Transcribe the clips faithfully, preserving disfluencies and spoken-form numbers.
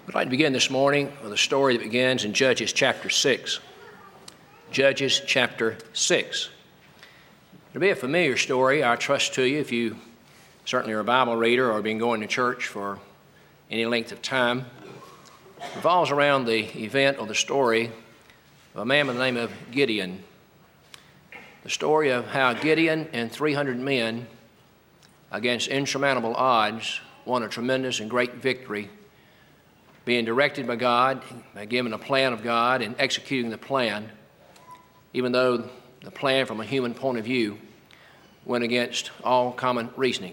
I'd like to begin this morning with a story that begins in Judges chapter six. Judges chapter six. It'll be a familiar story, I trust, to you if you certainly are a Bible reader or have been going to church for any length of time. It revolves around the event or the story of a man by the name of Gideon. The story of how Gideon and three hundred men, against insurmountable odds, won a tremendous and great victory, being directed by God, given a plan of God, and executing the plan, even though the plan from a human point of view went against all common reasoning.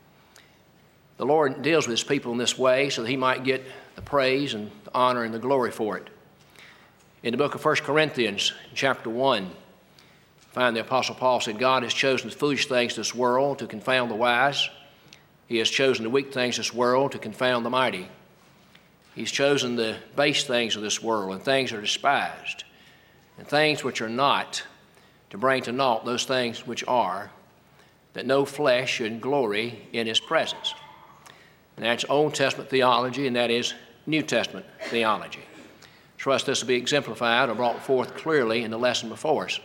The Lord deals with his people in this way so that he might get the praise and the honor and the glory for it. In the book of First Corinthians, chapter one, find the Apostle Paul said, God has chosen the foolish things of this world to confound the wise. He has chosen the weak things of this world to confound the mighty. He's chosen the base things of this world and things that are despised, and things which are not, to bring to naught those things which are, that no flesh should glory in his presence. And that's Old Testament theology, and that is New Testament theology. Trust this will be exemplified or brought forth clearly in the lesson before us.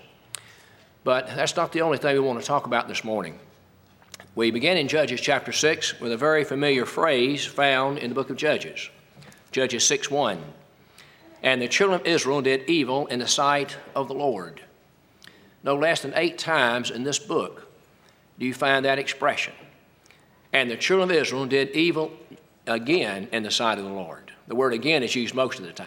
But that's not the only thing we want to talk about this morning. We begin in Judges chapter six with a very familiar phrase found in the book of Judges. Judges six one. And the children of Israel did evil in the sight of the Lord. No less than eight times in this book do you find that expression. And the children of Israel did evil again in the sight of the Lord. The word again is used most of the time.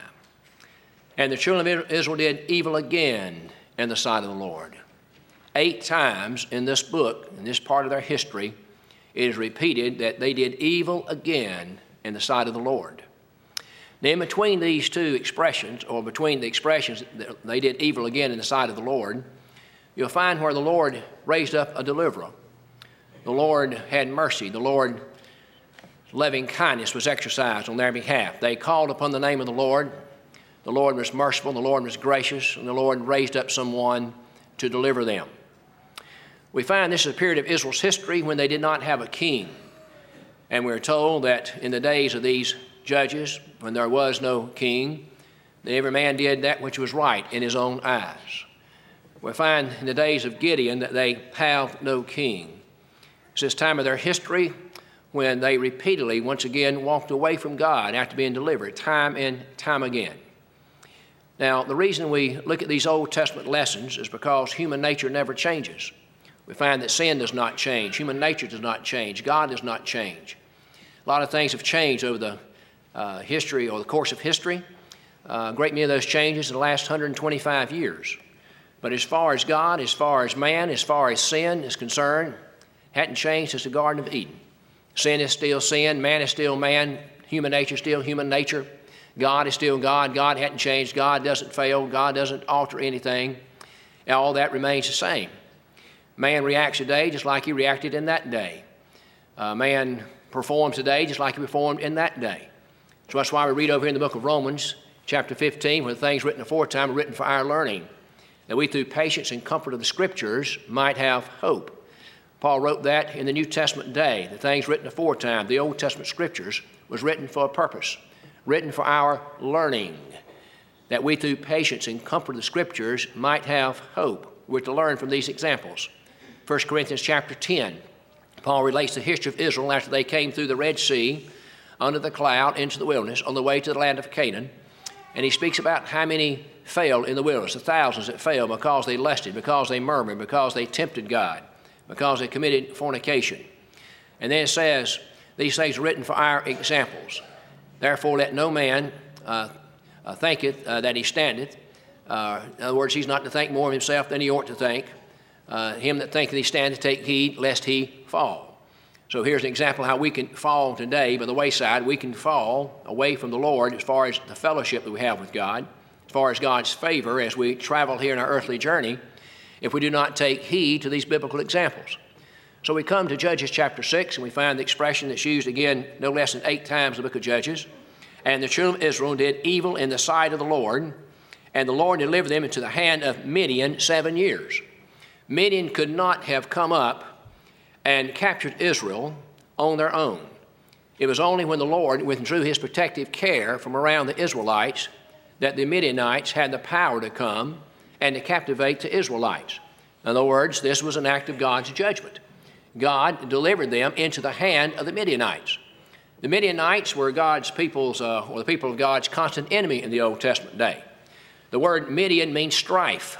And the children of Israel did evil again in the sight of the Lord. Eight times in this book, in this part of their history, it is repeated that they did evil again in the sight of the Lord. Now, in between these two expressions, or between the expressions that they did evil again in the sight of the Lord, you'll find where the Lord raised up a deliverer. The Lord had mercy. The Lord's loving kindness was exercised on their behalf. They called upon the name of the Lord. The Lord was merciful, the Lord was gracious, and the Lord raised up someone to deliver them. We find this is a period of Israel's history when they did not have a king. And we're told that in the days of these judges, when there was no king, that every man did that which was right in his own eyes. We find in the days of Gideon that they have no king. It's this time of their history when they repeatedly, once again, walked away from God after being delivered, time and time again. Now, the reason we look at these Old Testament lessons is because human nature never changes. We find that sin does not change. Human nature does not change. God does not change. A lot of things have changed over the uh, history or the course of history. Uh, a great many of those changes in the last one hundred twenty-five years. But as far as God, as far as man, as far as sin is concerned, hadn't changed since the Garden of Eden. Sin is still sin. Man is still man. Human nature is still human nature. God is still God. God hadn't changed. God doesn't fail. God doesn't alter anything. All that remains the same. Man reacts today just like he reacted in that day. Uh, man performs today just like he performed in that day. So that's why we read over here in the book of Romans, chapter fifteen, where the things written aforetime are written for our learning, that we through patience and comfort of the Scriptures might have hope. Paul wrote that in the New Testament day. The things written aforetime, the Old Testament Scriptures, was written for a purpose, written for our learning, that we through patience and comfort of the Scriptures might have hope. We're to learn from these examples. First Corinthians chapter ten, Paul relates the history of Israel after they came through the Red Sea, under the cloud, into the wilderness, on the way to the land of Canaan. And he speaks about how many failed in the wilderness, the thousands that failed because they lusted, because they murmured, because they tempted God, because they committed fornication. And then it says, these things are written for our examples. Therefore let no man uh, uh, thinketh uh, that he standeth. Uh, in other words, he's not to think more of himself than he ought to think. Uh, him that thinketh he standeth, take heed lest he fall. So here's an example how we can fall today by the wayside. We can fall away from the Lord as far as the fellowship that we have with God, as far as God's favor as we travel here in our earthly journey, if we do not take heed to these biblical examples. So we come to Judges chapter six, and we find the expression that's used again no less than eight times in the book of Judges. And the children of Israel did evil in the sight of the Lord, and the Lord delivered them into the hand of Midian seven years. Midian could not have come up and captured Israel on their own. It was only when the Lord withdrew his protective care from around the Israelites that the Midianites had the power to come and to captivate the Israelites. In other words, this was an act of God's judgment. God delivered them into the hand of the Midianites. The Midianites were God's people's, uh, or the people of God's constant enemy in the Old Testament day. The word Midian means strife.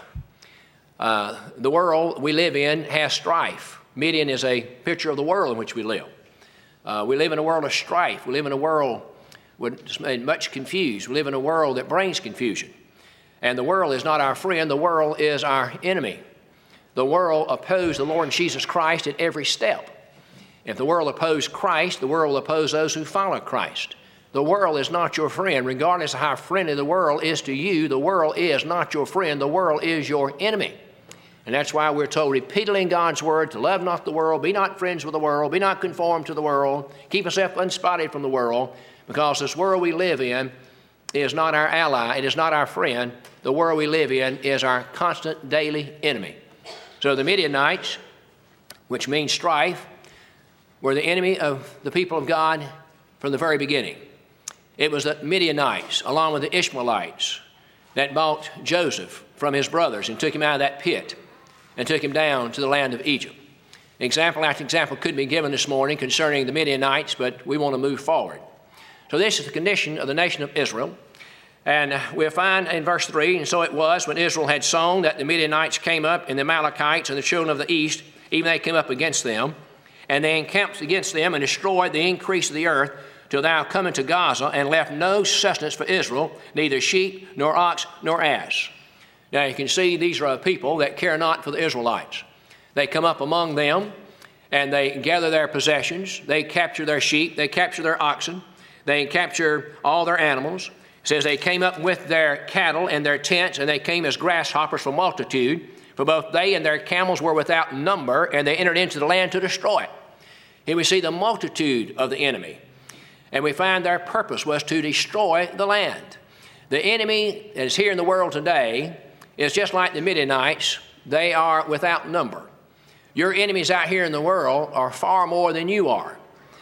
Uh, the world we live in has strife. Midian is a picture of the world in which we live. Uh, we live in a world of strife. We live in a world with much confused. We live in a world that brings confusion. And the world is not our friend. The world is our enemy. The world opposed the Lord Jesus Christ at every step. If the world opposed Christ, the world will oppose those who follow Christ. The world is not your friend. Regardless of how friendly the world is to you, the world is not your friend. The world is your enemy. And that's why we're told repeatedly in God's word to love not the world, be not friends with the world, be not conformed to the world, keep yourself unspotted from the world, because this world we live in is not our ally, it is not our friend. The world we live in is our constant daily enemy. So the Midianites, which means strife, were the enemy of the people of God from the very beginning. It was the Midianites, along with the Ishmaelites, that bought Joseph from his brothers and took him out of that pit and took him down to the land of Egypt. Example after example could be given this morning concerning the Midianites, but we want to move forward. So this is the condition of the nation of Israel. And we'll find in verse three, and so it was when Israel had sown that the Midianites came up, and the Amalekites and the children of the east, even they came up against them. And they encamped against them and destroyed the increase of the earth till thou come into Gaza, and left no sustenance for Israel, neither sheep, nor ox, nor ass. Now you can see these are a people that care not for the Israelites. They come up among them, and they gather their possessions. They capture their sheep. They capture their oxen. They capture all their animals. It says they came up with their cattle and their tents, and they came as grasshoppers for multitude. For both they and their camels were without number, and they entered into the land to destroy it. Here we see the multitude of the enemy. And we find their purpose was to destroy the land. The enemy that is here in the world today is just like the Midianites. They are without number. Your enemies out here in the world are far more than you are.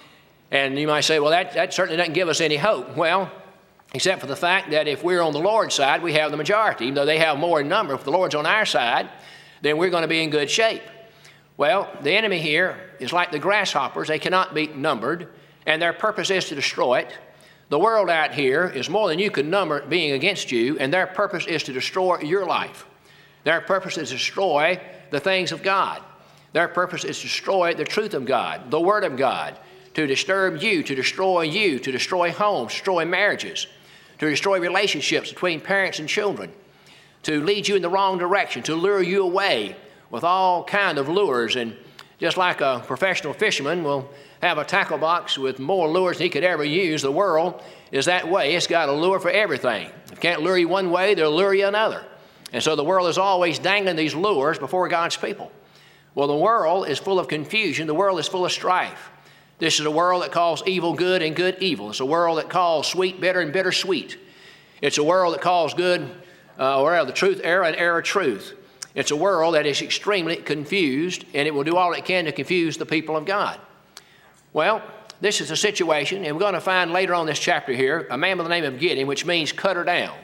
And you might say, well, that, that certainly doesn't give us any hope. Well, except for the fact that if we're on the Lord's side, we have the majority. Even though they have more in number, if the Lord's on our side, then we're going to be in good shape. Well, the enemy here is like the grasshoppers. They cannot be numbered, and their purpose is to destroy it. The world out here is more than you can number being against you, and their purpose is to destroy your life. Their purpose is to destroy the things of God. Their purpose is to destroy the truth of God, the Word of God, to disturb you, to destroy you, to destroy homes, destroy marriages, to destroy relationships between parents and children, to lead you in the wrong direction, to lure you away with all kind of lures. And just like a professional fisherman will have a tackle box with more lures than he could ever use, the world is that way. It's got a lure for everything. If it can't lure you one way, they'll lure you another. And so the world is always dangling these lures before God's people. Well, the world is full of confusion. The world is full of strife. This is a world that calls evil good and good evil. It's a world that calls sweet bitter and bitter sweet. It's a world that calls good, uh, or the truth error and error truth. It's a world that is extremely confused, and it will do all it can to confuse the people of God. Well, this is the situation, and we're going to find later on in this chapter here a man by the name of Gideon, which means cutter down.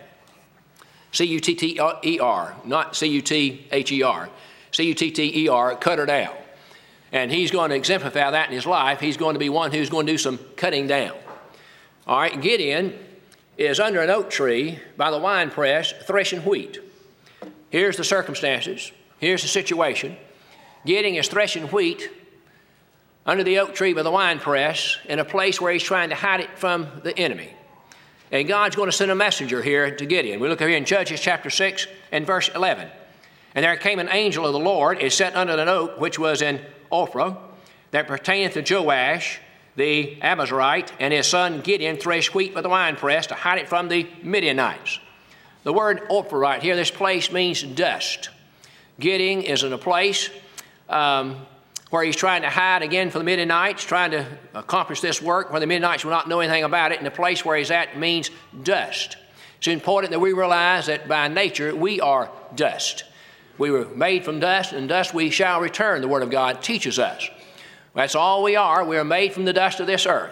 C U T T E R, not C U T H E R. C U T T E R, cutter down. And he's going to exemplify that in his life. He's going to be one who's going to do some cutting down. All right, Gideon is under an oak tree by the wine press threshing wheat. Here's the circumstances. Here's the situation. Gideon is threshing wheat under the oak tree by the wine press in a place where he's trying to hide it from the enemy. And God's going to send a messenger here to Gideon. We look here in Judges chapter six and verse eleven. And there came an angel of the Lord, and sat under an oak which was in Ophrah, that pertaineth to Joash the Abiezrite, and his son Gideon threshed wheat by the winepress to hide it from the Midianites. The word Ophrah right here, this place means dust. Gideon is in a place um, where he's trying to hide again from the Midianites, trying to accomplish this work where the Midianites will not know anything about it, and the place where he's at means dust. It's important that we realize that by nature we are dust. We were made from dust, and dust we shall return, the Word of God teaches us. That's all we are. We are made from the dust of this earth.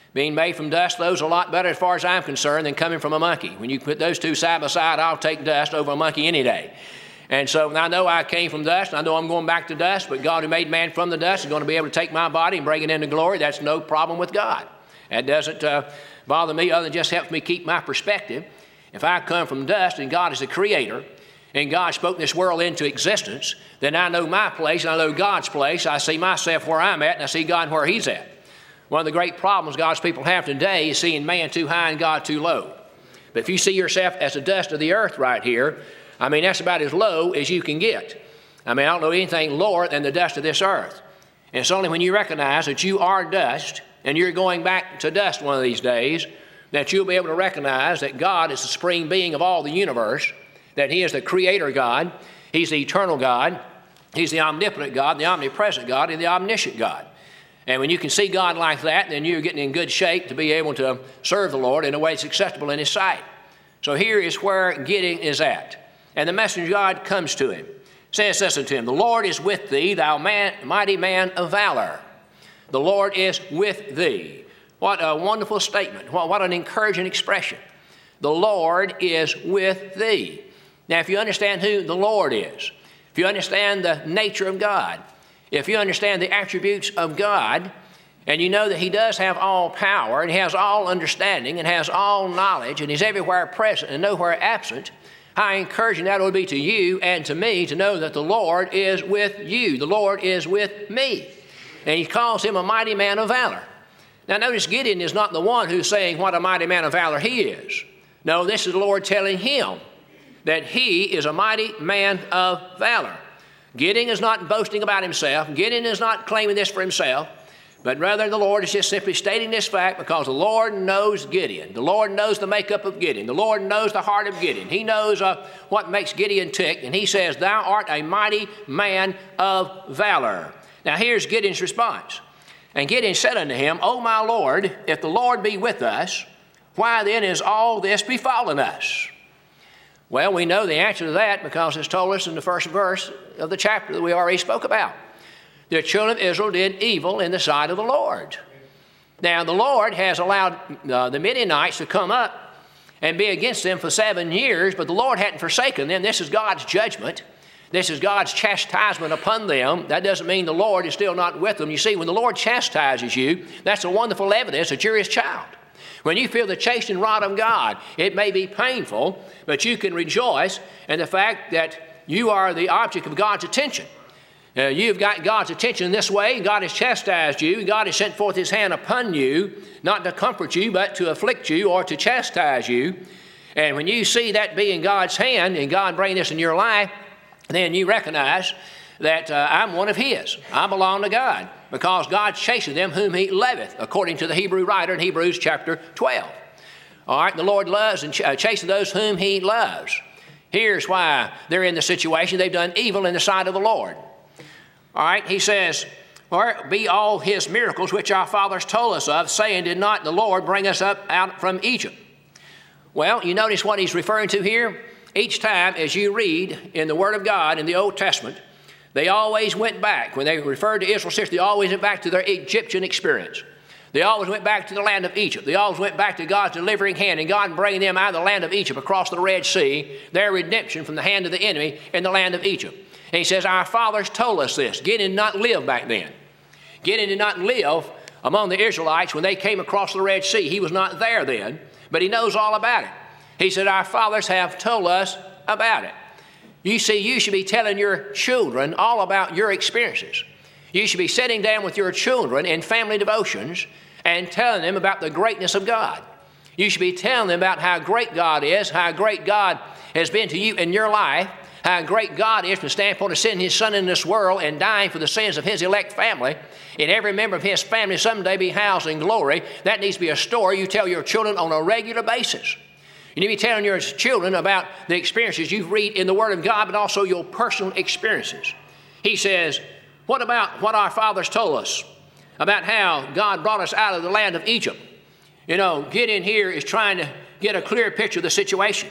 Being made from dust, those are a lot better as far as I'm concerned than coming from a monkey. When you put those two side by side, I'll take dust over a monkey any day. And so I know I came from dust, and I know I'm going back to dust, but God who made man from the dust is going to be able to take my body and bring it into glory. That's no problem with God. That doesn't uh, bother me, other than just helps me keep my perspective. If I come from dust and God is the creator, and God spoke this world into existence, then I know my place, and I know God's place. I see myself where I'm at, and I see God where He's at. One of the great problems God's people have today is seeing man too high and God too low. But if you see yourself as the dust of the earth right here, I mean, that's about as low as you can get. I mean, I don't know anything lower than the dust of this earth. And it's only when you recognize that you are dust and you're going back to dust one of these days that you'll be able to recognize that God is the supreme being of all the universe, that He is the creator God, He's the eternal God, He's the omnipotent God, the omnipresent God, and the omniscient God. And when you can see God like that, then you're getting in good shape to be able to serve the Lord in a way that's acceptable in His sight. So here is where Gideon is at. And the messenger of God comes to him, says this unto him, the Lord is with thee, thou man, mighty man of valor. The Lord is with thee. What a wonderful statement. What, what an encouraging expression. The Lord is with thee. Now, if you understand who the Lord is, if you understand the nature of God, if you understand the attributes of God, and you know that He does have all power, and He has all understanding, and has all knowledge, and He's everywhere present and nowhere absent, how encouraging that would be to you and to me to know that the Lord is with you. The Lord is with me. And He calls him a mighty man of valor. Now notice Gideon is not the one who's saying what a mighty man of valor he is. No, this is the Lord telling him that he is a mighty man of valor. Gideon is not boasting about himself. Gideon is not claiming this for himself. But rather the Lord is just simply stating this fact because the Lord knows Gideon. The Lord knows the makeup of Gideon. The Lord knows the heart of Gideon. He knows uh, what makes Gideon tick. And He says, thou art a mighty man of valor. Now here's Gideon's response. And Gideon said unto him, O my Lord, if the Lord be with us, why then is all this befallen us? Well, we know the answer to that because it's told us in the first verse of the chapter that we already spoke about. The children of Israel did evil in the sight of the Lord. Now, the Lord has allowed uh, the Midianites to come up and be against them for seven years, but the Lord hadn't forsaken them. This is God's judgment. This is God's chastisement upon them. That doesn't mean the Lord is still not with them. You see, when the Lord chastises you, that's a wonderful evidence that you're His child. When you feel the chastening rod of God, it may be painful, but you can rejoice in the fact that you are the object of God's attention. Uh, you've got God's attention in this way. God has chastised you. God has sent forth His hand upon you, not to comfort you, but to afflict you or to chastise you. And when you see that being God's hand and God bring this in your life, then you recognize that uh, I'm one of His. I belong to God because God chasteneth them whom He loveth, according to the Hebrew writer in Hebrews chapter twelve. All right, the Lord loves and ch- uh, chastens those whom He loves. Here's why they're in the situation. They've done evil in the sight of the Lord. All right, He says, or be all His miracles which our fathers told us of, saying, did not the Lord bring us up out from Egypt? Well, you notice what He's referring to here? Each time as you read in the Word of God in the Old Testament, they always went back. When they referred to Israel's history, they always went back to their Egyptian experience. They always went back to the land of Egypt. They always went back to God's delivering hand and God bringing them out of the land of Egypt across the Red Sea, their redemption from the hand of the enemy in the land of Egypt. And He says, our fathers told us this. Gideon did not live back then. Gideon did not live among the Israelites when they came across the Red Sea. He was not there then, but he knows all about it. He said, our fathers have told us about it. You see, you should be telling your children all about your experiences. You should be sitting down with your children in family devotions and telling them about the greatness of God. You should be telling them about how great God is, how great God has been to you in your life, how great God is from the standpoint of sending His Son in this world and dying for the sins of His elect family, and every member of His family someday be housed in glory. That needs to be a story you tell your children on a regular basis. You need to be telling your children about the experiences you read in the Word of God, but also your personal experiences. He says, what about what our fathers told us about how God brought us out of the land of Egypt? You know, Gideon here is trying to get a clear picture of the situation.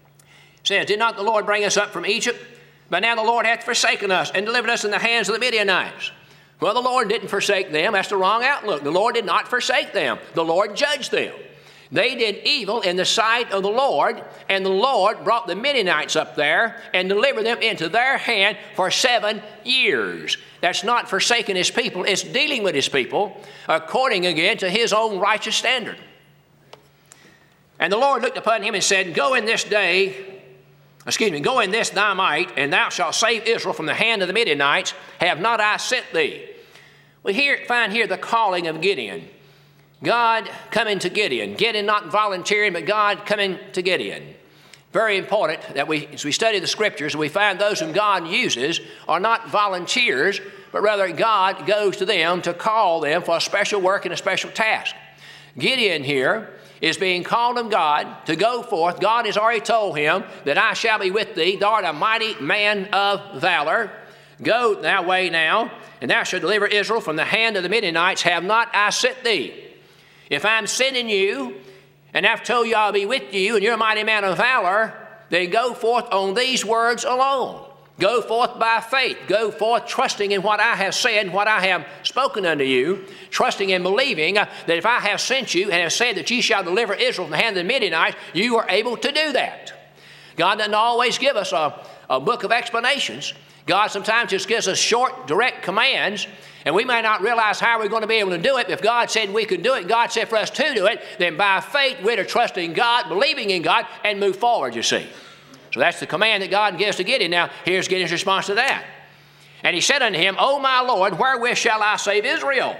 It says, did not the Lord bring us up from Egypt? But now the Lord hath forsaken us and delivered us in the hands of the Midianites. Well, the Lord didn't forsake them. That's the wrong outlook. The Lord did not forsake them. The Lord judged them. They did evil in the sight of the Lord, and the Lord brought the Midianites up there and delivered them into their hand for seven years. That's not forsaking his people. It's dealing with his people according again to his own righteous standard. And the Lord looked upon him and said, Go in this day, excuse me, go in this thy might, and thou shalt save Israel from the hand of the Midianites. Have not I sent thee? We here, find here the calling of Gideon. God coming to Gideon. Gideon not volunteering, but God coming to Gideon. Very important that we, as we study the Scriptures, we find those whom God uses are not volunteers, but rather God goes to them to call them for a special work and a special task. Gideon here is being called of God to go forth. God has already told him that I shall be with thee. Thou art a mighty man of valor. Go that way now, and thou shalt deliver Israel from the hand of the Midianites. Have not I sent thee? If I'm sending you, and I've told you I'll be with you, and you're a mighty man of valor, then go forth on these words alone. Go forth by faith. Go forth trusting in what I have said, what I have spoken unto you, trusting and believing that if I have sent you and have said that ye shall deliver Israel from the hand of the Midianites, you are able to do that. God doesn't always give us a, a book of explanations. God sometimes just gives us short, direct commands, and we may not realize how we're going to be able to do it. But if God said we could do it, God said for us to do it, then by faith we're to trust in God, believing in God, and move forward, you see. So that's the command that God gives to Gideon. Now, here's Gideon's response to that. And he said unto him, O my Lord, wherewith shall I save Israel?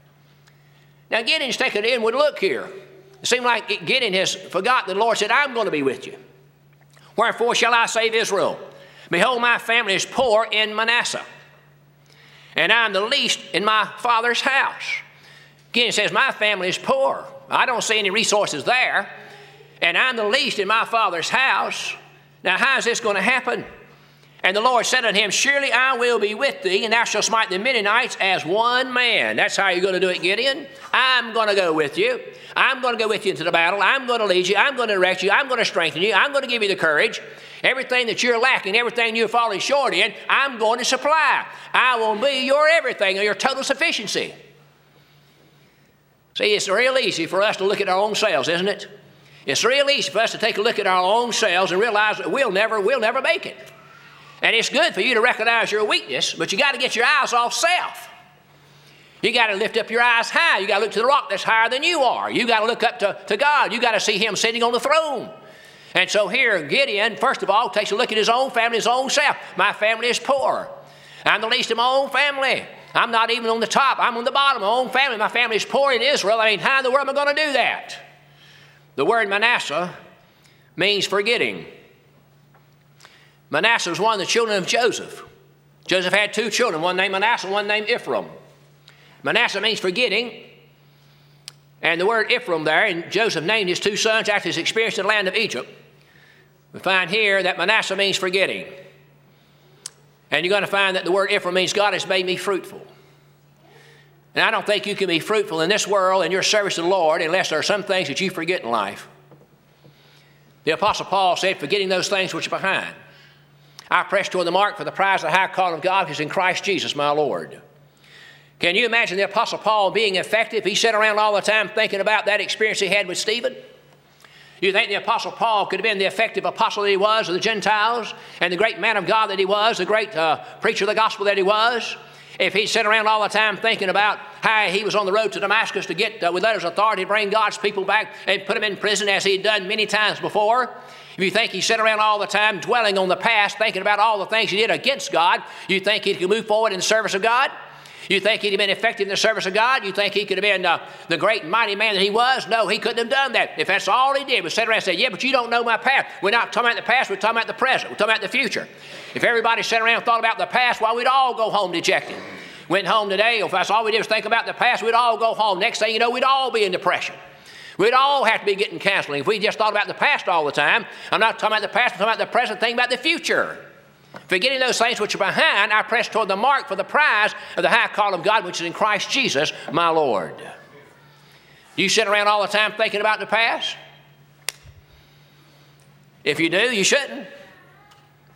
Now, Gideon's taking an inward look here. It seemed like Gideon has forgotten that the Lord said, I'm going to be with you. Wherefore shall I save Israel? Behold, my family is poor in Manasseh, and I am the least in my father's house. Gideon says, my family is poor. I don't see any resources there, and I'm the least in my father's house. Now, how is this going to happen? And the Lord said unto him, Surely I will be with thee, and thou shalt smite the Midianites as one man. That's how you're going to do it, Gideon. I'm going to go with you. I'm going to go with you into the battle. I'm going to lead you. I'm going to direct you. I'm going to strengthen you. I'm going to give you the courage. Everything that you're lacking, everything you're falling short in, I'm going to supply. I will be your everything, or your total sufficiency. See, it's real easy for us to look at our own selves, isn't it? It's real easy for us to take a look at our own selves and realize that we'll never, we'll never make it. And it's good for you to recognize your weakness, but you got to get your eyes off self. You got to lift up your eyes high. You got to look to the rock that's higher than you are. You got to look up to, to God. You got to see him sitting on the throne. And so here, Gideon, first of all, takes a look at his own family, his own self. My family is poor. I'm the least in my own family. I'm not even on the top. I'm on the bottom of my own family. My family is poor in Israel. I mean, how in the world am I going to do that? The word Manasseh means forgetting. Manasseh was one of the children of Joseph. Joseph had two children, one named Manasseh, one named Ephraim. Manasseh means forgetting. And the word Ephraim there, and Joseph named his two sons after his experience in the land of Egypt. We find here that Manasseh means forgetting. And you're going to find that the word Ephraim means God has made me fruitful. And I don't think you can be fruitful in this world in your service to the Lord unless there are some things that you forget in life. The Apostle Paul said, forgetting those things which are behind, I press toward the mark for the prize of the high calling of God which is in Christ Jesus my Lord. Can you imagine the Apostle Paul being effective? He sat around all the time thinking about that experience he had with Stephen. You think the Apostle Paul could have been the effective apostle that he was of the Gentiles and the great man of God that he was, the great uh, preacher of the gospel that he was, if he sat around all the time thinking about how he was on the road to Damascus to get, uh, with letters of authority, to bring God's people back and put them in prison as he had done many times before? If you think he sat around all the time dwelling on the past, thinking about all the things he did against God, you think he could move forward in the service of God? You think he'd have been effective in the service of God? You think he could have been uh, the great and mighty man that he was? No, he couldn't have done that. If that's all he did was sit around and say, yeah, but you don't know my past. We're not talking about the past, we're talking about the present. We're talking about the future. If everybody sat around and thought about the past, well, we'd all go home dejected. Went home today, if that's all we did was think about the past, we'd all go home. Next thing you know, we'd all be in depression. We'd all have to be getting counseling. If we just thought about the past all the time, I'm not talking about the past, I'm talking about the present, thinking about the future. Forgetting those things which are behind, I press toward the mark for the prize of the high call of God, which is in Christ Jesus, my Lord. Do you sit around all the time thinking about the past? If you do, you shouldn't.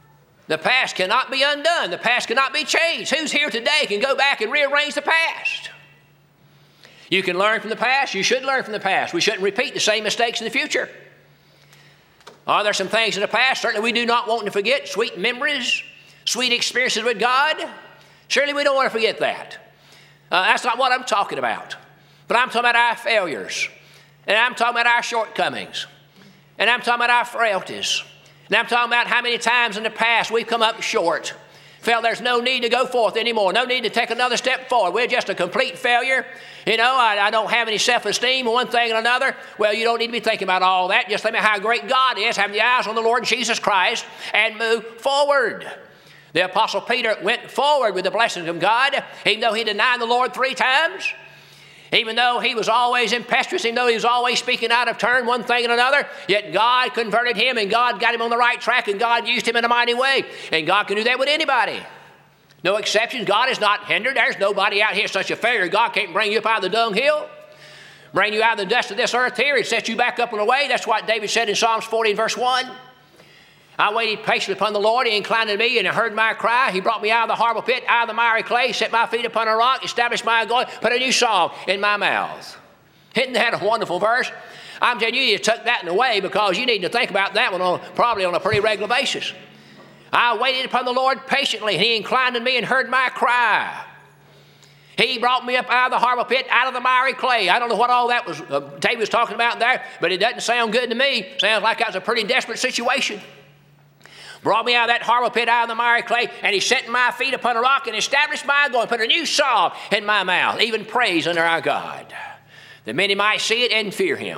The past cannot be undone. The past cannot be changed. Who's here today can go back and rearrange the past? You can learn from the past. You should learn from the past. We shouldn't repeat the same mistakes in the future. Are there some things in the past? Certainly we do not want to forget. Sweet memories, sweet experiences with God. Surely we don't want to forget that. Uh, that's not what I'm talking about. But I'm talking about our failures. And I'm talking about our shortcomings. And I'm talking about our frailties. And I'm talking about how many times in the past we've come up short. Felt there's no need to go forth anymore. No need to take another step forward. We're just a complete failure. You know, I, I don't have any self-esteem, one thing and another. Well, you don't need to be thinking about all that. Just think about how great God is, having the eyes on the Lord Jesus Christ, and move forward. The Apostle Peter went forward with the blessings of God, even though he denied the Lord three times. Even though he was always impetuous, even though he was always speaking out of turn, one thing and another, yet God converted him, and God got him on the right track, and God used him in a mighty way. And God can do that with anybody. No exceptions. God is not hindered. There's nobody out here such a failure. God can't bring you up out of the dunghill, bring you out of the dust of this earth here, and set you back up on the way. That's what David said in Psalms fourteen, verse one. I waited patiently upon the Lord. He inclined to me and heard my cry. He brought me out of the horrible pit, out of the miry clay, set my feet upon a rock, established my going, put a new song in my mouth. Isn't that a wonderful verse? I'm telling you, you took that in the way because you need to think about that one on, probably on a pretty regular basis. I waited upon the Lord patiently, and he inclined to me and heard my cry. He brought me up out of the horrible pit, out of the miry clay. I don't know what all that was, uh, David was talking about there, but it doesn't sound good to me. Sounds like that was a pretty desperate situation. Brought me out of that horrible pit, out of the miry clay, and he set my feet upon a rock and established my going, put a new song in my mouth, even praise unto our God, that many might see it and fear him.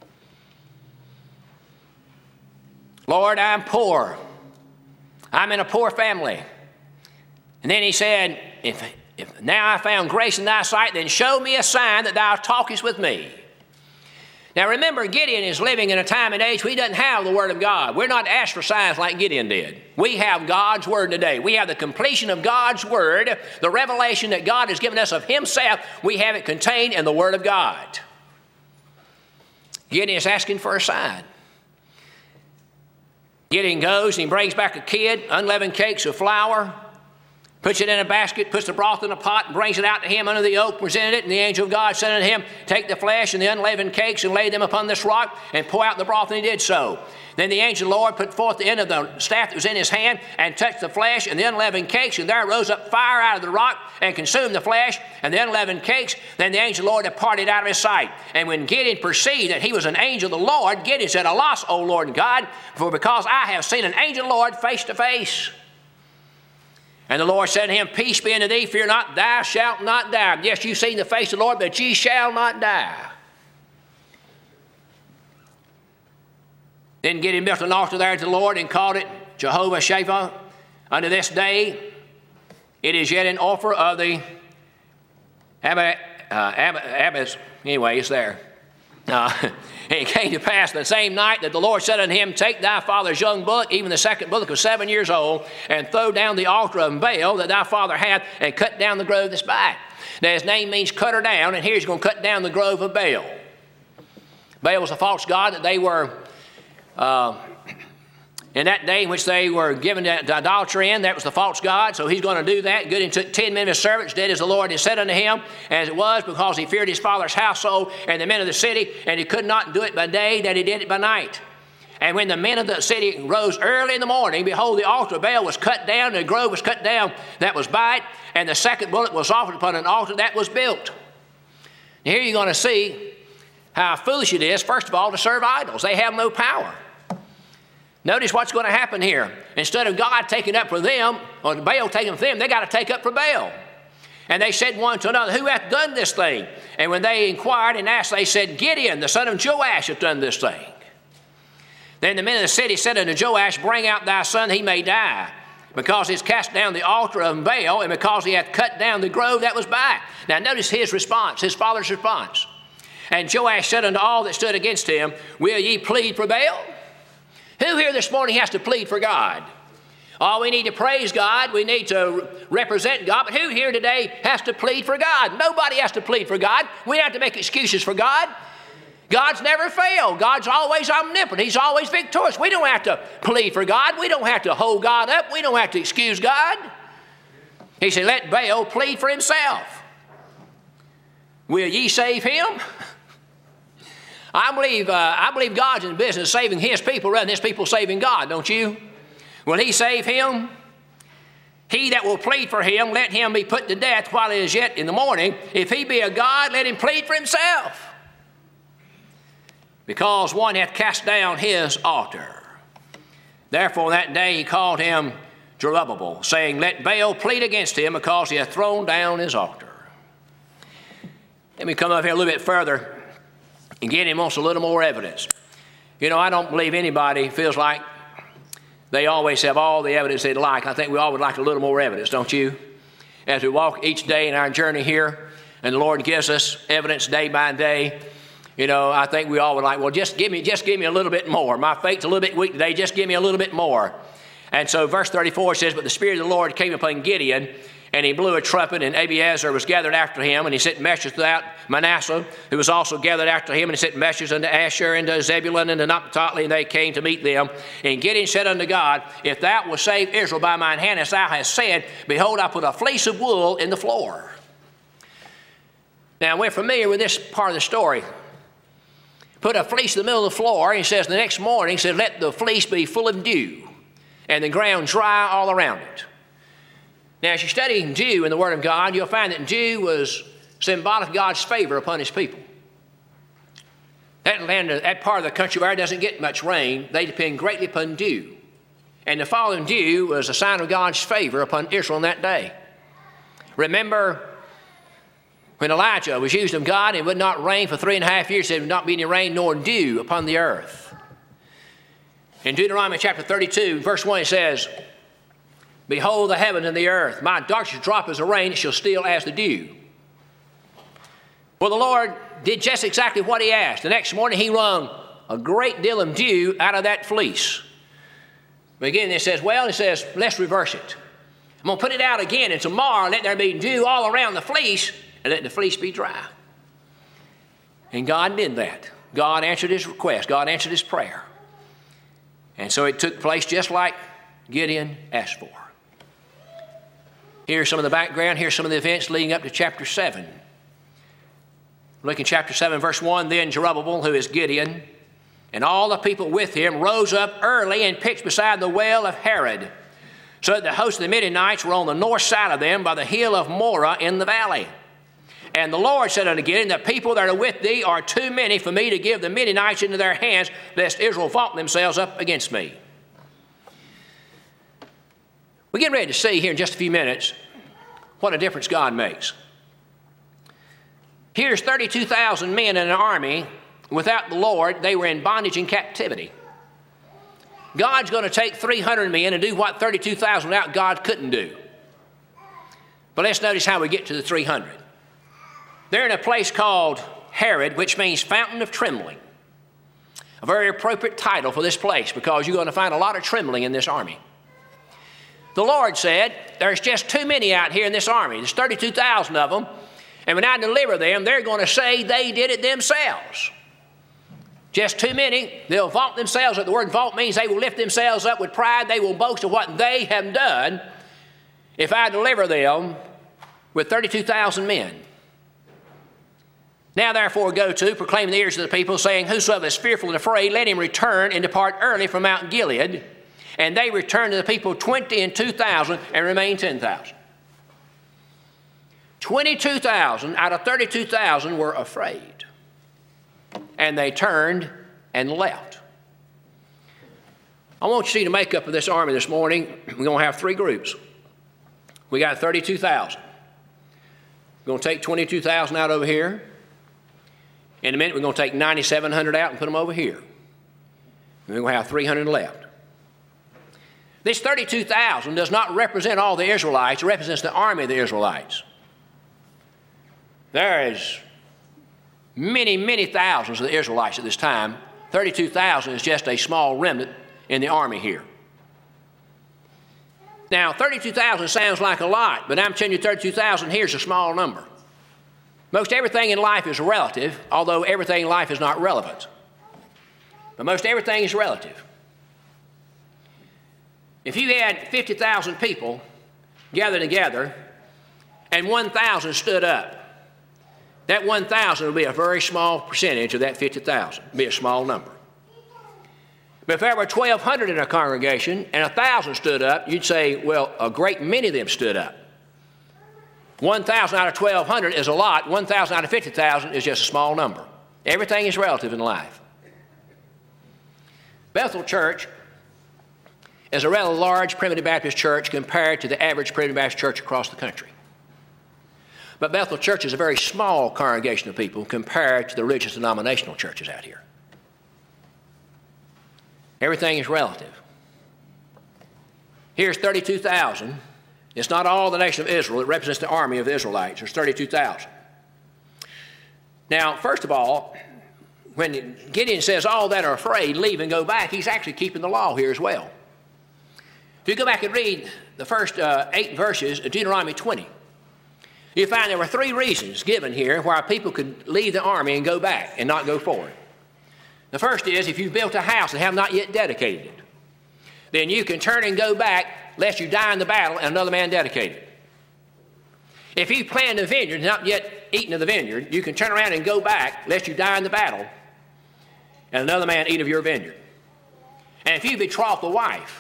Lord, I'm poor. I'm in a poor family. And then he said, if, if now I found grace in thy sight, then show me a sign that thou talkest with me. Now remember, Gideon is living in a time and age where he doesn't have the Word of God. We're not asked for signs like Gideon did. We have God's Word today. We have the completion of God's Word, the revelation that God has given us of himself. We have it contained in the Word of God. Gideon is asking for a sign. Gideon goes and he brings back a kid, unleavened cakes of flour, puts it in a basket, puts the broth in a pot, and brings it out to him under the oak, presented it, and the angel of God said unto him, take the flesh and the unleavened cakes and lay them upon this rock, and pour out the broth, and he did so. Then the angel of the Lord put forth the end of the staff that was in his hand, and touched the flesh and the unleavened cakes, and there rose up fire out of the rock, and consumed the flesh and the unleavened cakes. Then the angel of the Lord departed out of his sight. And when Gideon perceived that he was an angel of the Lord, Gideon said, alas, O Lord God, for because I have seen an angel of the Lord face to face. And the Lord said to him, peace be unto thee, fear not, thou shalt not die. Yes, you've seen the face of the Lord, but ye shall not die. Then Gideon built an altar there to the Lord and called it Jehovah Shapha. Unto this day it is yet an offer of the Abba, uh, Abba, Abbas. Anyway, it's there. Uh, it came to pass the same night that the Lord said unto him, take thy father's young bullock, even the second bullock of seven years old, and throw down the altar of Baal that thy father hath, and cut down the grove that's by it. Now his name means cutter down, and here he's going to cut down the grove of Baal. Baal was a false god that they were, uh, in that day in which they were given to idolatry in, that was the false god, so he's going to do that. Gideon took ten men of his servants, did as the Lord had said unto him, as it was, because he feared his father's household and the men of the city, and he could not do it by day, that he did it by night. And when the men of the city rose early in the morning, behold, the altar of Baal was cut down, and the grove was cut down that was by it, and the second bullock was offered upon an altar that was built. Now here you're going to see how foolish it is, first of all, to serve idols. They have no power. Notice what's going to happen here. Instead of God taking up for them, or Baal taking for them, they got to take up for Baal. And they said one to another, who hath done this thing? And when they inquired and asked, they said, Gideon, the son of Joash, hath done this thing. Then the men of the city said unto Joash, bring out thy son, he may die, because he has cast down the altar of Baal, and because he hath cut down the grove that was by. Now notice his response, his father's response. And Joash said unto all that stood against him, will ye plead for Baal? Who here this morning has to plead for God? Oh, we need to praise God. We need to represent God. But who here today has to plead for God? Nobody has to plead for God. We don't have to make excuses for God. God's never failed. God's always omnipotent. He's always victorious. We don't have to plead for God. We don't have to hold God up. We don't have to excuse God. He said, let Baal plead for himself. Will ye save him? I believe, uh, I believe God's in the business of saving his people rather than his people saving God, don't you? Will he save him? He that will plead for him, let him be put to death while it is yet in the morning. If he be a God, let him plead for himself. Because one hath cast down his altar. Therefore that day he called him Jerubbaal, saying, let Baal plead against him, because he hath thrown down his altar. Let me come up here a little bit further and get him on a little more evidence. You know, I don't believe anybody feels like they always have all the evidence they'd like. I think we all would like a little more evidence, don't you? As we walk each day in our journey here, and the Lord gives us evidence day by day, you know, I think we all would like, well, just give me, just give me a little bit more. My faith's a little bit weak today. Just give me a little bit more. And so verse thirty-four says, but the Spirit of the Lord came upon Gideon, and he blew a trumpet, and Abiezer was gathered after him, and he sent messengers throughout Manasseh, who was also gathered after him, and he sent messengers unto Asher, and to Zebulun, and to Naphtali, and they came to meet them. And Gideon said unto God, if thou wilt save Israel by mine hand, as thou hast said, behold, I put a fleece of wool in the floor. Now, we're familiar with this part of the story. Put a fleece in the middle of the floor, and he says the next morning, he said, let the fleece be full of dew, and the ground dry all around it. Now, as you study dew in the Word of God, you'll find that dew was symbolic of God's favor upon his people. That land, that part of the country where it doesn't get much rain, they depend greatly upon dew. And the falling dew was a sign of God's favor upon Israel on that day. Remember when Elijah was used of God, it would not rain for three and a half years. There would not be any rain nor dew upon the earth. In Deuteronomy chapter thirty-two, verse one, it says, behold the heaven and the earth. My dark shall drop as the rain, it shall steal as the dew. Well, the Lord did just exactly what he asked. The next morning he wrung a great deal of dew out of that fleece. But again, it says, well, it says, let's reverse it. I'm going to put it out again, and tomorrow let there be dew all around the fleece, and let the fleece be dry. And God did that. God answered his request. God answered his prayer. And so it took place just like Gideon asked for. Here's some of the background. Here's some of the events leading up to chapter seven. Look in chapter seven, verse one. Then Jerubbaal, who is Gideon, and all the people with him rose up early and pitched beside the well of Harod, so that the host of the Midianites were on the north side of them by the hill of Moreh in the valley. And the Lord said unto Gideon, the people that are with thee are too many for me to give the Midianites into their hands, lest Israel vaunt themselves up against me. We're getting ready to see here in just a few minutes what a difference God makes. Here's thirty-two thousand men in an army. Without the Lord, they were in bondage and captivity. God's going to take three hundred men and do what thirty-two thousand without God couldn't do. But let's notice how we get to the three hundred. They're in a place called Harod, which means fountain of trembling. A very appropriate title for this place, because you're going to find a lot of trembling in this army. The Lord said, there's just too many out here in this army. There's thirty-two thousand of them. And when I deliver them, they're going to say they did it themselves. Just too many. They'll vaunt themselves up. The word vaunt means they will lift themselves up with pride. They will boast of what they have done if I deliver them with thirty-two thousand men. Now therefore go to, proclaim in the ears of the people, saying, whosoever is fearful and afraid, let him return and depart early from Mount Gilead. And they returned to the people twenty and two thousand, and remained ten thousand. Twenty-two thousand out of thirty-two thousand were afraid. And they turned and left. I want you to see the makeup of this army this morning. We're going to have three groups. We got thirty-two thousand. We're going to take twenty-two thousand out over here. In a minute, we're going to take ninety-seven hundred out and put them over here. And we're going to have three hundred left. This thirty-two thousand does not represent all the Israelites. It represents the army of the Israelites. There is many, many thousands of the Israelites at this time. thirty-two thousand is just a small remnant in the army here. Now, thirty-two thousand sounds like a lot, but I'm telling you thirty-two thousand here is a small number. Most everything in life is relative, although everything in life is not relevant. But most everything is relative. If you had fifty thousand people gathered together and one thousand stood up, that one thousand would be a very small percentage of that fifty thousand. It would be a small number. But if there were twelve hundred in a congregation and one thousand stood up, you'd say, well, a great many of them stood up. one thousand out of twelve hundred is a lot. one thousand out of fifty thousand is just a small number. Everything is relative in life. Bethel Church is a rather large Primitive Baptist church compared to the average Primitive Baptist church across the country. But Bethel Church is a very small congregation of people compared to the religious denominational churches out here. Everything is relative. Here's thirty-two thousand. It's not all the nation of Israel. It represents the army of the Israelites. There's thirty-two thousand. Now, first of all, when Gideon says all that are afraid, leave and go back, he's actually keeping the law here as well. If you go back and read the first uh, eight verses of Deuteronomy twenty, you find there were three reasons given here why people could leave the army and go back and not go forward. The first is if you built a house and have not yet dedicated it, then you can turn and go back lest you die in the battle and another man dedicate it. If you planted a vineyard and not yet eaten of the vineyard, you can turn around and go back lest you die in the battle and another man eat of your vineyard. And if you betroth a wife,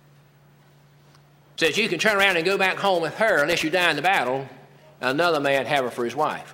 says you can turn around and go back home with her unless you die in the battle, and another man have her for his wife.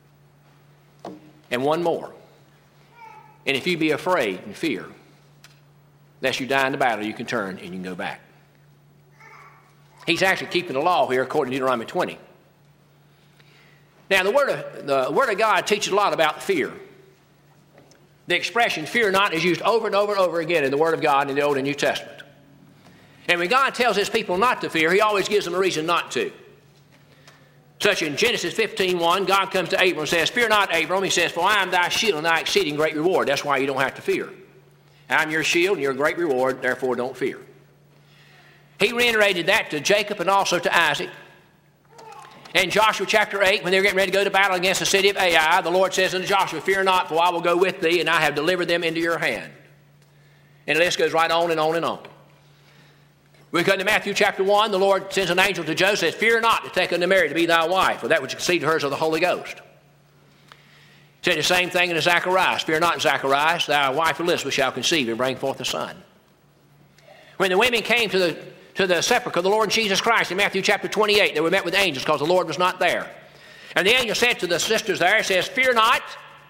And one more. And if you be afraid and fear, lest you die in the battle, you can turn and you can go back. He's actually keeping the law here according to Deuteronomy twenty. Now, the Word of, the Word of God teaches a lot about fear. The expression fear not is used over and over and over again in the Word of God in the Old and New Testament. And when God tells his people not to fear, he always gives them a reason not to. Such in Genesis fifteen one, God comes to Abram and says, fear not, Abram. He says, for I am thy shield and thy exceeding great reward. That's why you don't have to fear. I'm your shield and your great reward, therefore don't fear. He reiterated that to Jacob and also to Isaac. In Joshua chapter eight, when they were getting ready to go to battle against the city of Ai, the Lord says unto Joshua, fear not, for I will go with thee, and I have delivered them into your hand. And the list goes right on and on and on. We come to Matthew chapter one, the Lord sends an angel to Joseph, says, fear not to take unto Mary to be thy wife, for that which exceeded hers of the Holy Ghost. He said the same thing in Zacharias, fear not, Zacharias, thy wife Elizabeth shall conceive and bring forth a son. When the women came to the, to the sepulchre of the Lord Jesus Christ in Matthew chapter twenty-eight, they were met with angels because the Lord was not there. And the angel said to the sisters there, says, fear not,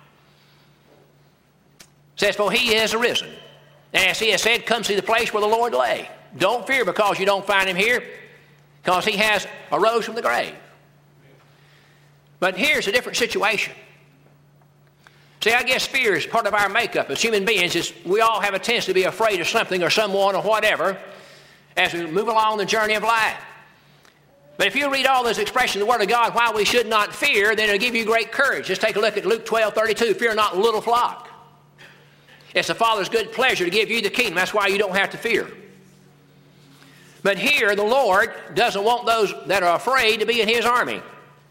says, for he is arisen. And as he has said, come see the place where the Lord lay. Don't fear because you don't find him here, because he has arose from the grave. But here's a different situation. See, I guess fear is part of our makeup as human beings. Is we all have a tendency to be afraid of something or someone or whatever as we move along the journey of life. But if you read all those expressions in the Word of God, why we should not fear, then it'll give you great courage. Just take a look at Luke twelve thirty-two, fear not, little flock. It's the Father's good pleasure to give you the kingdom. That's why you don't have to fear. But here, the Lord doesn't want those that are afraid to be in his army.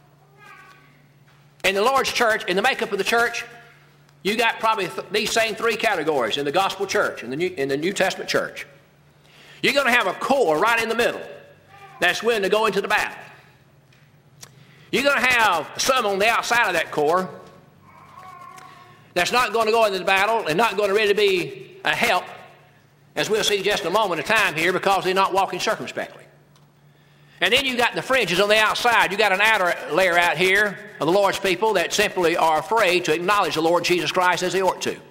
In the Lord's church, in the makeup of the church, you got probably th- these same three categories in the gospel church, in the New, in the New Testament church. You're going to have a core right in the middle that's willing to go into the battle. You're going to have some on the outside of that core that's not going to go into the battle and not going to really be a help, as we'll see just in a moment of time here, because they're not walking circumspectly. And then you got the fringes on the outside. You got an outer layer out here of the Lord's people that simply are afraid to acknowledge the Lord Jesus Christ as they ought to.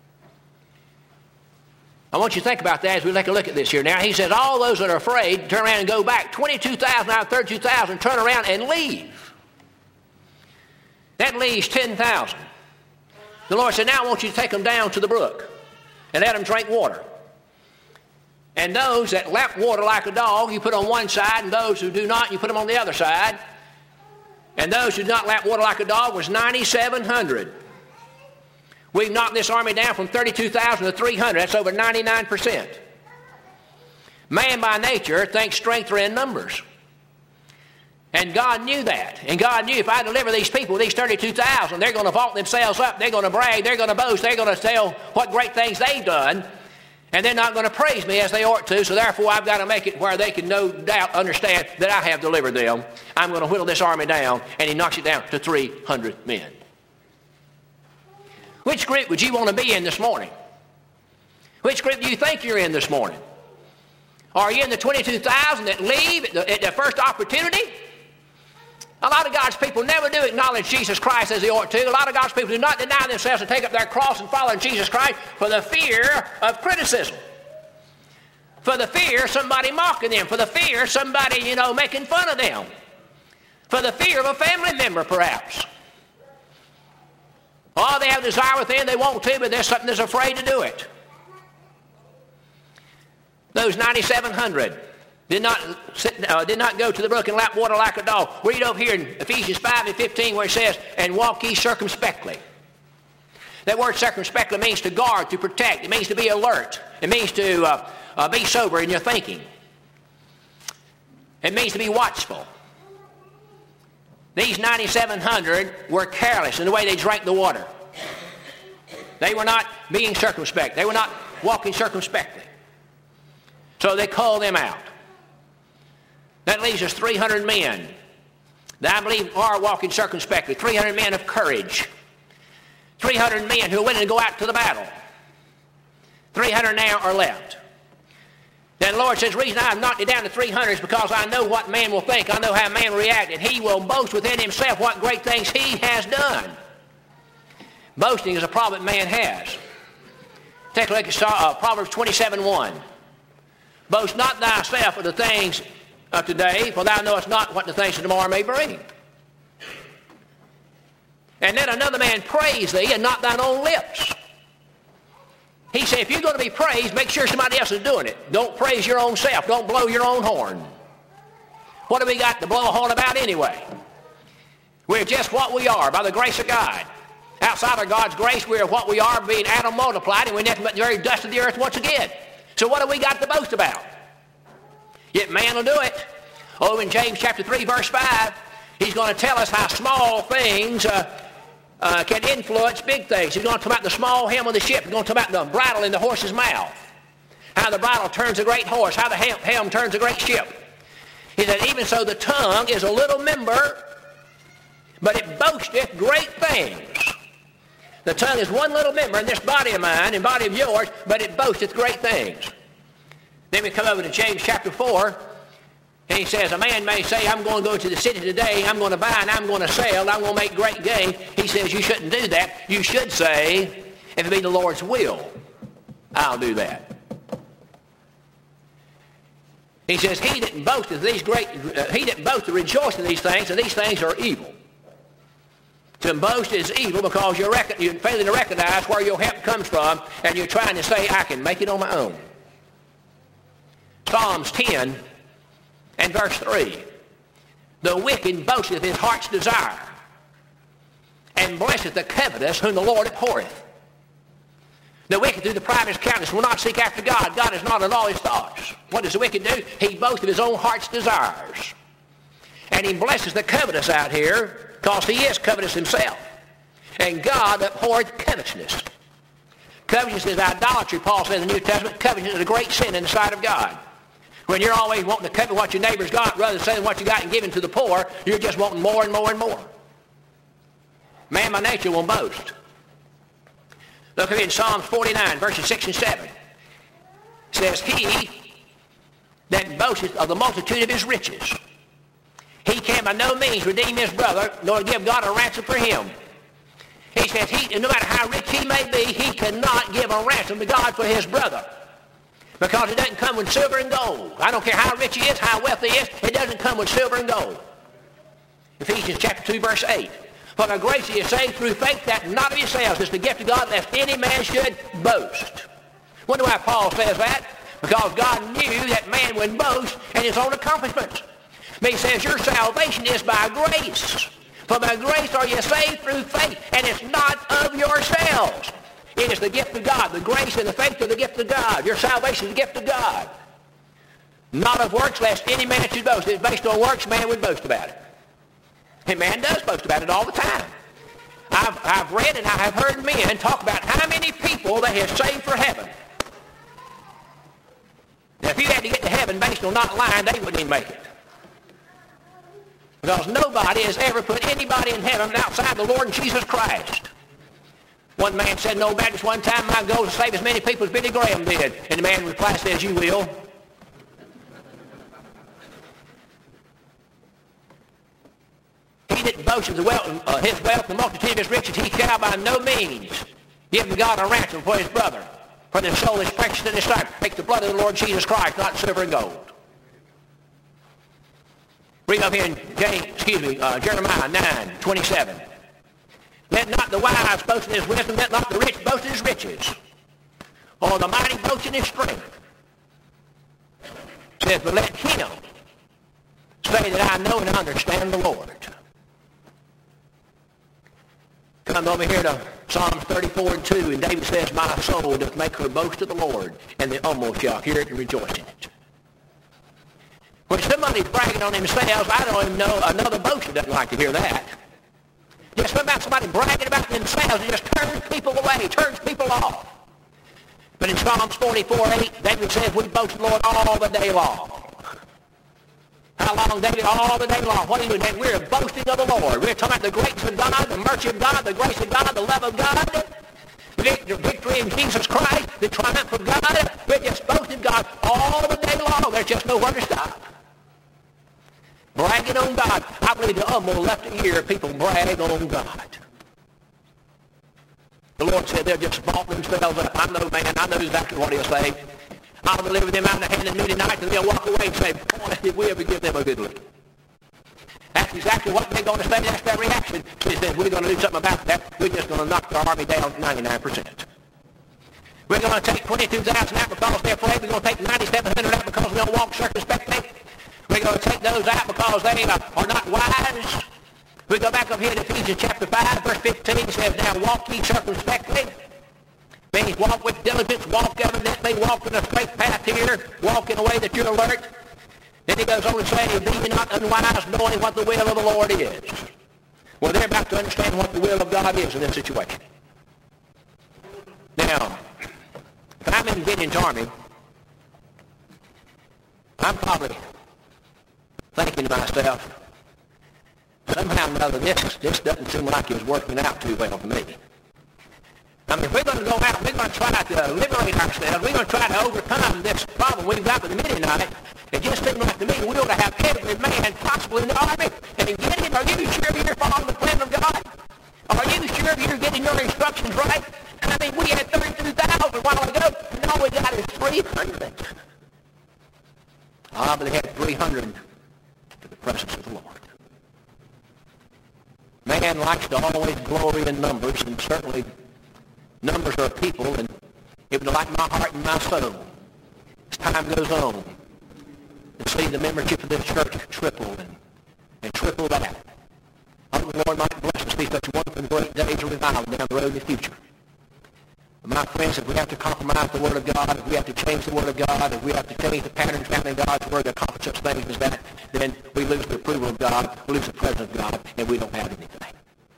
I want you to think about that as we take a look at this here. Now, he says all those that are afraid turn around and go back. twenty-two thousand out of thirty-two thousand turn around and leave. That leaves ten thousand. The Lord said, now I want you to take them down to the brook and let them drink water. And those that lap water like a dog, you put on one side, and those who do not, you put them on the other side. And those who do not lap water like a dog was ninety-seven hundred. We've knocked this army down from thirty-two thousand to three hundred. That's over ninety-nine percent. Man by nature thinks strength are in numbers. And God knew that. And God knew if I deliver these people, these thirty-two thousand, they're going to vault themselves up. They're going to brag. They're going to boast. They're going to tell what great things they've done. And they're not going to praise me as they ought to. So therefore, I've got to make it where they can no doubt understand that I have delivered them. I'm going to whittle this army down. And he knocks it down to three hundred men. Which group would you want to be in this morning? Which group do you think you're in this morning? Are you in the twenty-two thousand that leave at the, at the first opportunity? A lot of God's people never do acknowledge Jesus Christ as they ought to. A lot of God's people do not deny themselves and take up their cross and follow Jesus Christ for the fear of criticism. For the fear of somebody mocking them. For the fear of somebody, you know, making fun of them. For the fear of a family member, perhaps. Oh, they have a desire within, they want to, but there's something that's afraid to do it. Those ninety-seven hundred did not, sit, uh, did not go to the brook and lap water like a dog. Read over here in Ephesians five and fifteen where it says, and walk ye circumspectly. That word circumspectly means to guard, to protect. It means to be alert. It means to uh, uh, be sober in your thinking. It means to be watchful. These ninety-seven hundred were careless in the way they drank the water. They were not being circumspect. They were not walking circumspectly. So they called them out. That leaves us three hundred men that I believe are walking circumspectly. three hundred men of courage. three hundred men who are willing to go out to the battle. three hundred now are left. Then the Lord says, the reason I have knocked it down to three hundred is because I know what man will think. I know how man will react. And he will boast within himself what great things he has done. Boasting is a problem man has. Take a look at uh, Proverbs twenty-seven one. Boast not thyself of the things of today, for thou knowest not what the things of tomorrow may bring. And let another man praise thee, and not thine own lips. He said, if you're going to be praised, make sure somebody else is doing it. Don't praise your own self. Don't blow your own horn. What have we got to blow a horn about anyway? We're just what we are by the grace of God. Outside of God's grace, we're what we are, being Adam multiplied, and we're nothing but the very dust of the earth once again. So what have we got to boast about? Yet man will do it. Oh, in James chapter three, verse five, he's going to tell us how small things uh, uh, can influence big things. He's going to talk about the small helm of the ship. He's going to talk about the bridle in the horse's mouth. How the bridle turns a great horse. How the helm turns a great ship. He said, even so the tongue is a little member, but it boasteth great things. The tongue is one little member in this body of mine and body of yours, but it boasteth great things. Then we come over to James chapter four, and he says, a man may say, I'm going to go to the city today, I'm going to buy and I'm going to sell, I'm going to make great gain. He says, you shouldn't do that. You should say, if it be the Lord's will, I'll do that. He says, he didn't boast of these great, uh, he didn't boast to rejoice in these things, and these things are evil. To boast is evil because you're, rec- you're failing to recognize where your help comes from, and you're trying to say, I can make it on my own. Psalms ten and verse three. The wicked boasteth his heart's desire, and blesseth the covetous whom the Lord abhorreth. The wicked through the pride of his countenance will not seek after God. God is not in all his thoughts. What does the wicked do? He boasts of his own heart's desires. And he blesses the covetous out here, because he is covetous himself. And God abhorred covetousness. Covetousness is idolatry, Paul says in the New Testament. Covetousness is a great sin in the sight of God. When you're always wanting to covet what your neighbor's got rather than saying what you got and giving to the poor, you're just wanting more and more and more. Man by nature will boast. Look here in Psalms forty-nine, verses six and seven. It says, he that boasteth of the multitude of his riches, he can by no means redeem his brother, nor give God a ransom for him. He says, he, no matter how rich he may be, he cannot give a ransom to God for his brother. Because it doesn't come with silver and gold. I don't care how rich he is, how wealthy he is, it doesn't come with silver and gold. Ephesians chapter two, verse eight. For the grace he is saved through faith, that not of yourselves, is the gift of God, lest any man should boast. Wonder why Paul says that? Because God knew that man would boast in his own accomplishments. But he says, your salvation is by grace. For by grace are you saved through faith, and it's not of yourselves. It is the gift of God. The grace and the faith are the gift of God. Your salvation is the gift of God. Not of works, lest any man should boast. If it's based on works, man would boast about it. And man does boast about it all the time. I've, I've read and I have heard men talk about how many people they have saved for heaven. Now, if you had to get to heaven based on not lying, they wouldn't even make it. Because nobody has ever put anybody in heaven outside the Lord Jesus Christ. One man said in Old Baptist one time, my goal is to save as many people as Billy Graham did. And the man replied, says, you will. He that boasts of the wealth, uh, his wealth, the multitude of his riches, he shall by no means give God a ransom for his brother. For the soul is precious in his sight. Take the blood of the Lord Jesus Christ, not silver and gold. Read up here in James, excuse me, uh, Jeremiah nine twenty-seven. Let not the wise boast in his wisdom, let not the rich boast in his riches, or the mighty boast in his strength. It says, but let him say that I know and understand the Lord. Come over here to Psalms thirty-four and two, and David says, my soul doth make her boast of the Lord, and the humble shall hear it and rejoice in it. When somebody's bragging on themselves, I don't even know another boaster doesn't like to hear that. Just about somebody bragging about themselves, it just turns people away, turns people off. But in Psalms forty-four eight, David says, we boast the Lord all the day long. How long, David? All the day long. What are you doing? We're boasting of the Lord. We're talking about the greatness of God, the mercy of God, the grace of God, the love of God, the victory in Jesus Christ, the triumph of God. We're just boasting God all the day long. There's just nowhere to stop. Bragging on God. I believe the humble left to hear people brag on God. The Lord said they'll just vault themselves up. I know, man, I know exactly what he'll say. I'll deliver them out in the hand of noon and night, and they'll walk away and say, boy, did we ever give them a good look. That's exactly what they're going to say. That's their reaction. She says, we're going to do something about that. We're just going to knock the army down ninety-nine percent. We're going to take twenty-two thousand out because they're afraid. We're going to take ninety-seven hundred out because we don't walk circumspectly. We're going to take those out because they are not wise. We go back up here to Ephesians chapter five, verse fifteen. It says, now walk ye circumspectly. Means walk with diligence, walk evidently, walk in a straight path here, walk in a way that you're alert. Then he goes on to say, be ye not unwise, knowing what the will of the Lord is. Well, they're about to understand what the will of God is in this situation. Now, if I'm in Gideon's army, I'm probably thinking to myself, somehow or another, this, this doesn't seem like it's working out too well for me. I mean, if we're going to go out, we're going to try to liberate ourselves, we're going to try to overcome this problem we've got with the Midianite. It just seems like to me we ought to have every man possible in the army. And Gideon, are you sure you're following the plan of God? Are you sure you're getting your instructions right? I mean, we had thirty-two thousand a while ago, and all we got is three hundred. Ah, but they had three hundred to the presence of the Lord. Man likes to always glory in numbers, and certainly numbers are people, and it would like my heart and my soul, as time goes on, to see the membership of this church triple and, and triple that. I hope the Lord might bless us, see such wonderful great days of revival down the road in the future. But my friends, if we have to compromise the Word of God, if we have to change the Word of God, if we have to change the patterns found in God's Word to accomplish such things as that, then we lose the approval of God, we lose the presence of God, and we don't have anything.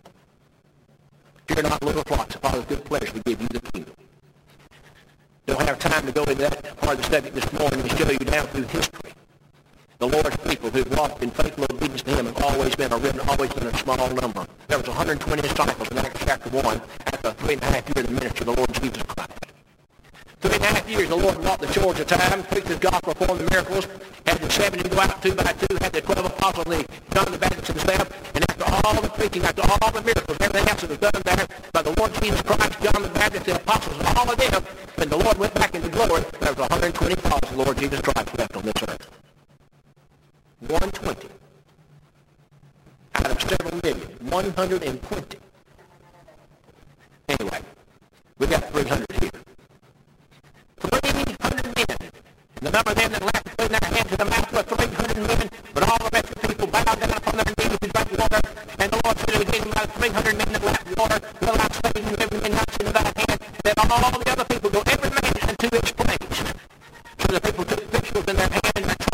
Fear not, little flocks, the Father's good pleasure to give you the kingdom. Don't have time to go into that part of the subject this morning and show you down through history. The Lord's people who have walked in faithful obedience to Him have always been, or written, always been a small number. There was one hundred twenty disciples in Acts chapter one after three and a half years of the ministry of the Lord Jesus Christ. Three and a half years the Lord walked the shores of time, preached His gospel, performed the miracles, had the seventy go out two by two, had the twelve apostles, the John the Baptist himself, and after all the preaching, after all the miracles, everything else that was done there by the Lord Jesus Christ, John the Baptist, the apostles, and all of them, when the Lord went back into glory, there was one hundred twenty followers of the Lord Jesus Christ left on this earth. one hundred twenty out of several million. one hundred twenty. Anyway, we got three hundred here. three hundred men. And the number of them that laughed and put their hands to the mouth were three hundred men, but all the rest of the people bowed down upon their knees to drink water. And the Lord said again about three hundred men that lacked water, will I say to you, every man not in thy hand, that all the other people go, every man unto his place. So the people took pictures in their hand and their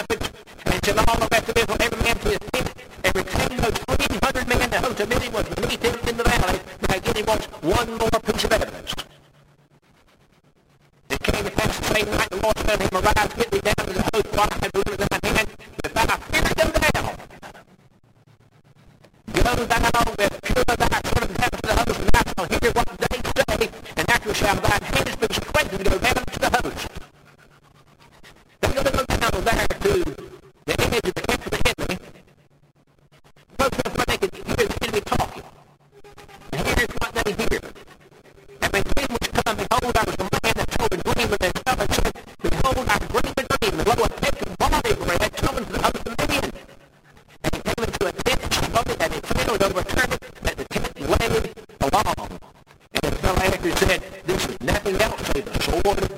he wants one more piece of evidence. It came to pass the same night the Lord said unto him, Arise, get thee down to the host, for I have delivered in thine hand. If thou fear them down, go thou with pure thyself down to the host, and thou shalt hear what they say, and after shall thine hands be straightened to go down to the host. They're going to go down there to the edge of the camp of the enemy, close enough where they could hear the enemy talking. And here's what they hear. And when ten was come, behold, I was a man that told a dream, and then someone said, Behold, I dreamed a dream, and lo, a thick body of bread coming to the host of men. And he came into a tent, and smote it, and it fell and overturned it, that the tent laid along. And the fellow after said, This is nothing else save the sword of